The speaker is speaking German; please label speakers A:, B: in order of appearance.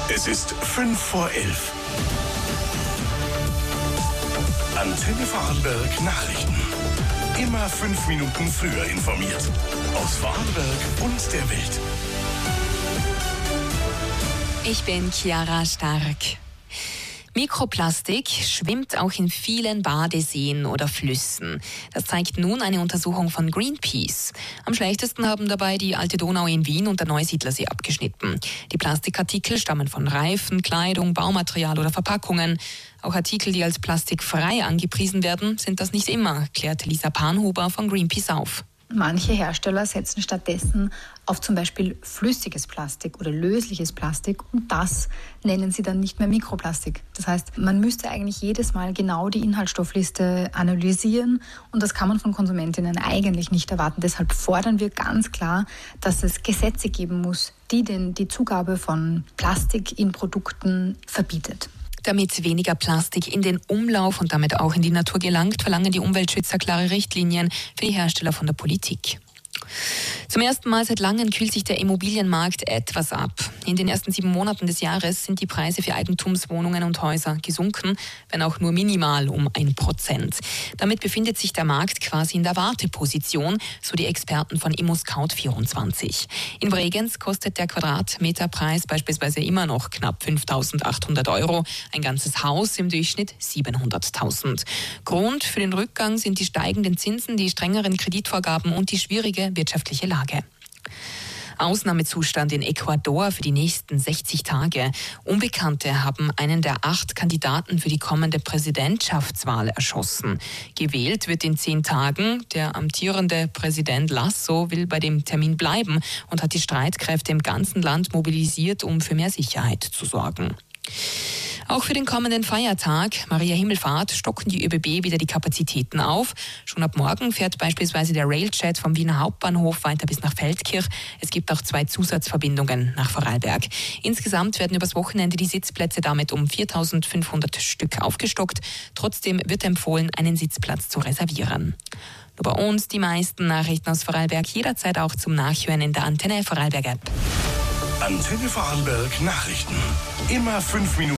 A: Es ist 5:05. Antenne Vorarlberg Nachrichten. Immer 5 Minuten früher informiert. Aus Vorarlberg und der Welt.
B: Ich bin Chiara Stark. Mikroplastik schwimmt auch in vielen Badeseen oder Flüssen. Das zeigt nun eine Untersuchung von Greenpeace. Am schlechtesten haben dabei die Alte Donau in Wien und der Neusiedlersee abgeschnitten. Die Plastikartikel stammen von Reifen, Kleidung, Baumaterial oder Verpackungen. Auch Artikel, die als plastikfrei angepriesen werden, sind das nicht immer, klärt Lisa Panhuber von Greenpeace auf.
C: Manche Hersteller setzen stattdessen auf zum Beispiel flüssiges Plastik oder lösliches Plastik und das nennen sie dann nicht mehr Mikroplastik. Das heißt, man müsste eigentlich jedes Mal genau die Inhaltsstoffliste analysieren und das kann man von Konsumentinnen eigentlich nicht erwarten. Deshalb fordern wir ganz klar, dass es Gesetze geben muss, die die Zugabe von Plastik in Produkten verbietet.
B: Damit weniger Plastik in den Umlauf und damit auch in die Natur gelangt, verlangen die Umweltschützer klare Richtlinien für die Hersteller von der Politik. Zum ersten Mal seit langem kühlt sich der Immobilienmarkt etwas ab. In den ersten 7 Monaten des Jahres sind die Preise für Eigentumswohnungen und Häuser gesunken, wenn auch nur minimal um 1%. Damit befindet sich der Markt quasi in der Warteposition, so die Experten von ImmoScout24. In Bregenz kostet der Quadratmeterpreis beispielsweise immer noch knapp 5.800 €, ein ganzes Haus im Durchschnitt 700.000. Grund für den Rückgang sind die steigenden Zinsen, die strengeren Kreditvorgaben und die schwierige wirtschaftliche Lage. Ausnahmezustand in Ecuador für die nächsten 60 Tage. Unbekannte haben einen der 8 Kandidaten für die kommende Präsidentschaftswahl erschossen. Gewählt wird in 10 Tagen. Der amtierende Präsident Lasso will bei dem Termin bleiben und hat die Streitkräfte im ganzen Land mobilisiert, um für mehr Sicherheit zu sorgen. Auch für den kommenden Feiertag, Maria Himmelfahrt, stocken die ÖBB wieder die Kapazitäten auf. Schon ab morgen fährt beispielsweise der Railjet vom Wiener Hauptbahnhof weiter bis nach Feldkirch. Es gibt auch 2 Zusatzverbindungen nach Vorarlberg. Insgesamt werden übers Wochenende die Sitzplätze damit um 4.500 Stück aufgestockt. Trotzdem wird empfohlen, einen Sitzplatz zu reservieren. Nur bei uns die meisten Nachrichten aus Vorarlberg jederzeit auch zum Nachhören in der Antenne Vorarlberg App.
A: Antenne Vorarlberg Nachrichten. Immer 5 Minuten.